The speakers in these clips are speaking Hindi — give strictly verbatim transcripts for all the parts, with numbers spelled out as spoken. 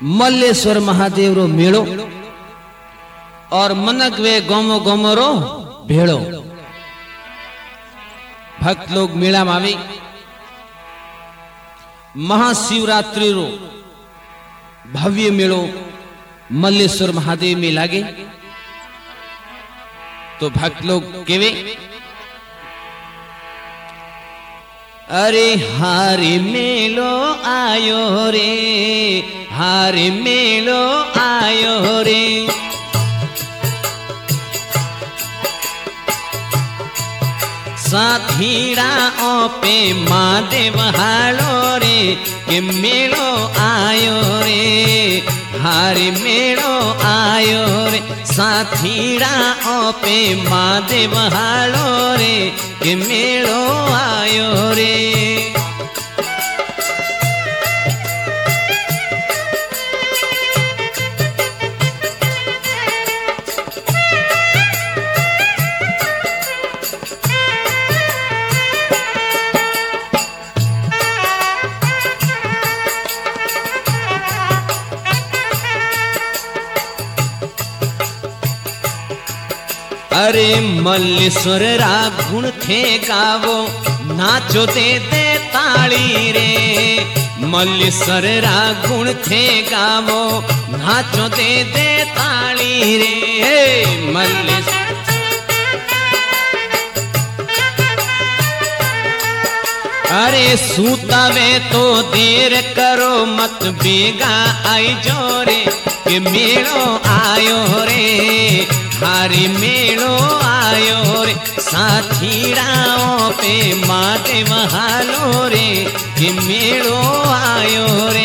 मल्लेश्वर महादेव रो मेड़ो और मनक वे गोमो गोमो रो भेड़ो। भक्त लोग मेला में आवे। महाशिवरात्रि रो भव्य मेड़ो मल्लेश्वर महादेव में लागे तो भक्त लोग केवे, अरे हारे मेलो आयो रे, हारे मेलो आयो रे। साथीड़ा ओपे महादेव हालो रे के मेलो आयो रे, हारे मेलो आयो रे। साथीड़ा ओपे महादेव हालो रे के मेलो आयो रे। अरे मल्लेश्वर रा गुण थे गावो, नाचो दे दे ताली रे। मल्लेश्वर रा गुण थे गावो, नाचो दे दे ताली रे। मल्लेश्वर अरे सूतावे तो देर करो मत, बेगा आई जो रे के मेलो आयो रे, हारे मेलो आयो रे। साथीड़ाओं पे महादेव हालो रे के मेलो आयो रे।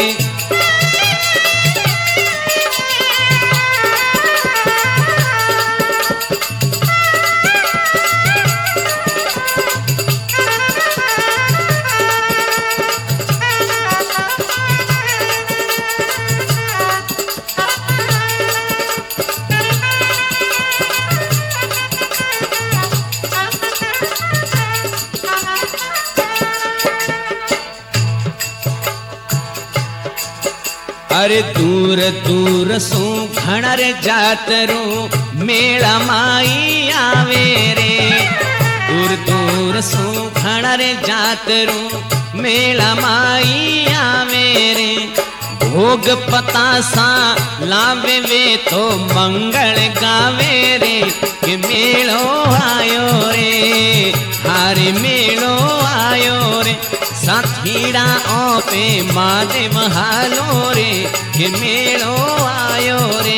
अरे दूर दूर सू घणर जातरू मेला माई आवे रे। दूर दूर सू घणर जातरू मेला माई आवे रे। भोग पतासा लावे वे तो मंगल गावे रे के मेलो आयो रे, हारे मेलो आयो रे। साथीड़ा ओपे महादेव हालो रे के मेलो आयो रे।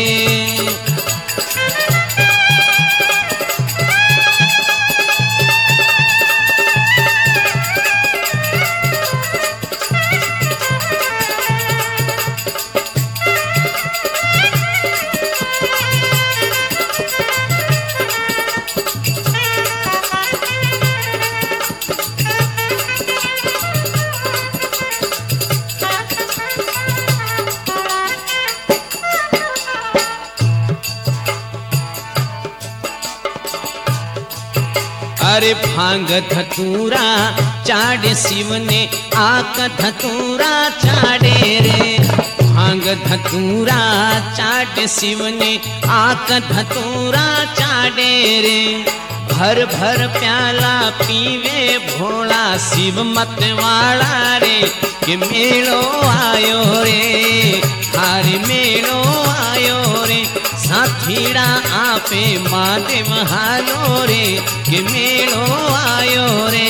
अरे भांग धतूरा चाड़े शिव ने आक धतूरा चाड़े रे। भांग धतूरा चाड़े शिव ने आक धतूरा चाड़े रे। भर भर प्याला पीवे भोला शिव मत वाला रे के मेलो आयो रे, हारे मेलो आयो रे। साथीड़ा आपे महादेव हालो रे के मेलो आयो रे।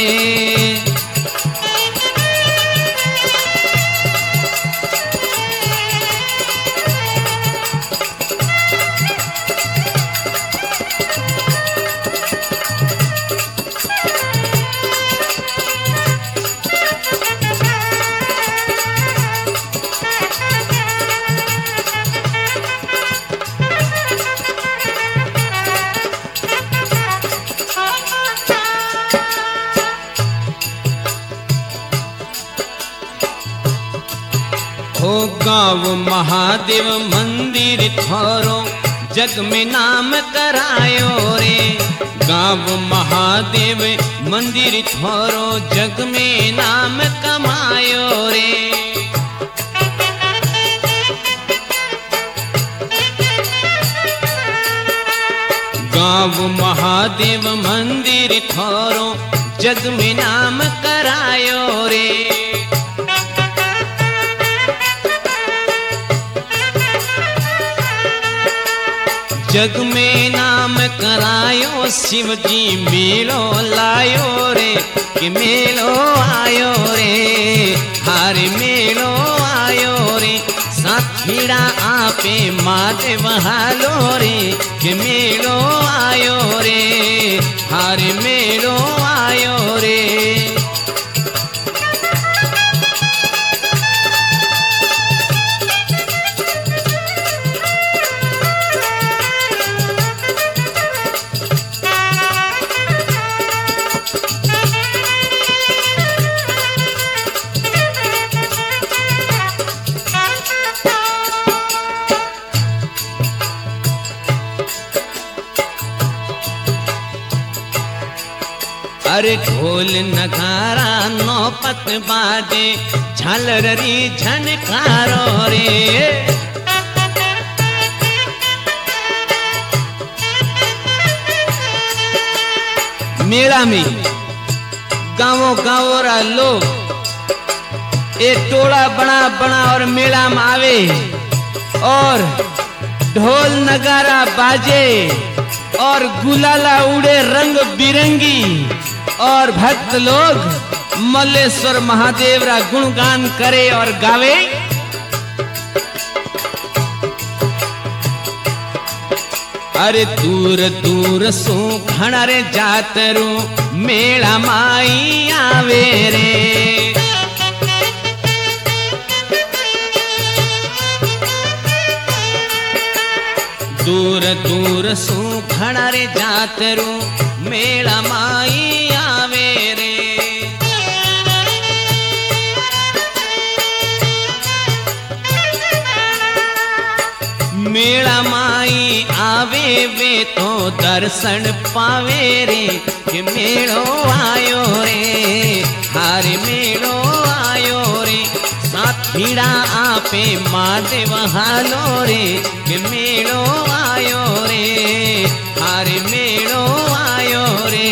हो गाँव महादेव मंदिर थोरो जग में नाम करायो रे। गाँव महादेव मंदिर थोरो जग में नाम कमायो रे। गाँव महादेव मंदिर थोरो जग में नाम करायो रे। जग में नाम करायो शिव जी मेलो लायो रे कि मेलो आयो रे हारे मेलो आयो रे साथीड़ा आपे महादेव हालो रे कि मेलो आयो रे हारे मेलो आयो रे। अरे ढोल नगारा नौपत बाजे झालरी झनकारो रे। मेला में गाँवों गाँवों रा लोग एक टोला बना बना और मेला में आवे और ढोल नगारा बाजे और गुलाला उड़े रंग बिरंगी और भक्त लोग मल्लेश्वर महादेव रा गुणगान करे और गावे। अरे दूर दूर सो घना रे जातरू मेला माई आवे रे। दूर दूर सो घना रे जातरू मेला माई आवे रे। मेला माई आवे वे तो दर्शन पावे रे कि मेलो आयो रे हारे मेलो आयो रे साथीड़ा आपे महादेव हालो रे कि मेलो आयो रे हारे मेलो आयो रे।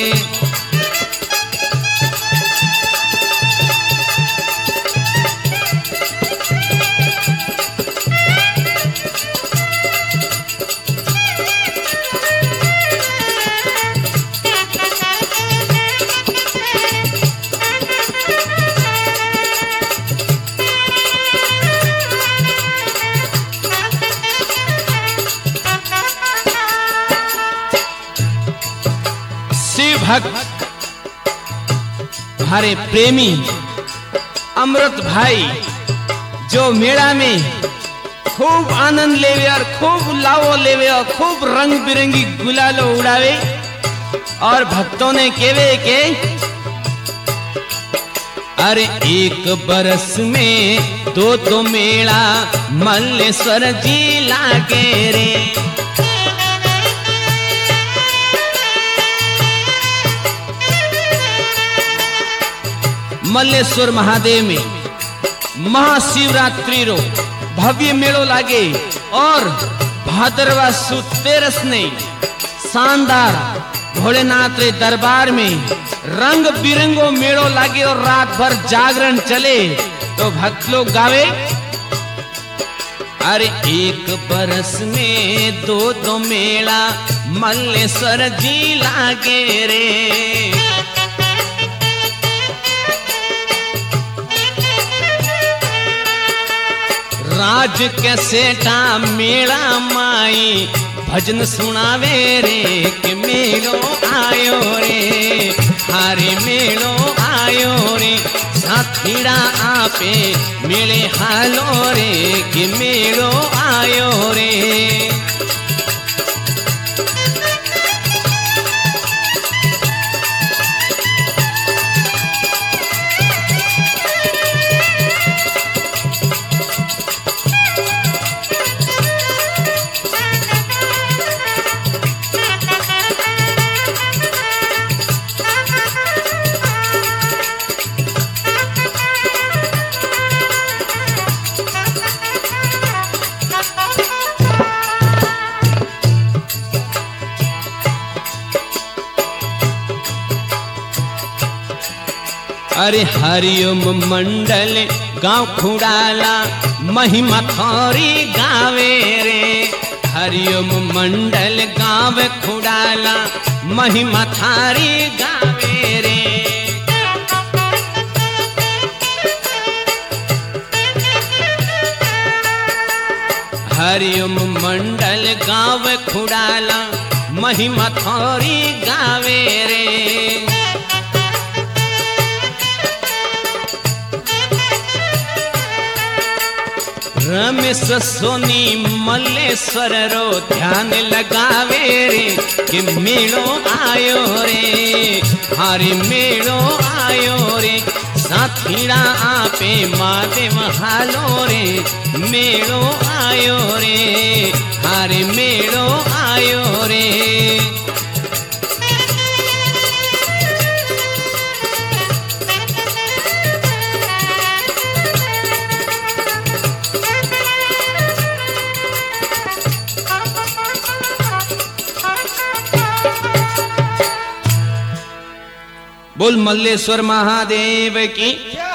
भक्त हमारे प्रेमी अमृत भाई जो मेला में खूब आनंद लेवे और खूब लावो लेवे और खूब रंग बिरंगी गुलालो उड़ावे और भक्तों ने केवे के अरे एक बरस में दो तो मेला मल्लेश्वर जी लागे रे। मल्लेश्वर महादेव में महाशिवरात्रि रो भव्य मेलो लागे और भाद्रवा सुद तेरस ने शानदार भोलेनाथ रे दरबार में रंग बिरंगो मेलो लागे और रात भर जागरण चले तो भक्त लोग गावे अरे एक बरस में दो दो मेला मल्लेश्वर जी लागे रे। राज के सेठा मेला माई भजन सुनावे रे कि मेलो आयो रे हारे मेलो आयो रे साथीड़ा आपे मेले हालो रे कि मेलो आयो रे। अरे हरिओम मंडल गांव खुड़ाला महिमा थोरी गावे रे। हरिओम मंडल गांव खुड़ाला महिमा थारी गावे रे। हरिओम मंडल गांव खुड़ाला महिमा थोरी गावे रे। रमेश सोनी मल्लेश्वर रो ध्यान लगावे रे कि मेड़ो आयो रे। हारे मेड़ो आयो रे साथीड़ा आपे महादेव हालो रे। मेड़ो आयो रे हारे मेड़ो आयो रे। बोल मल्लेश्वर महादेव की।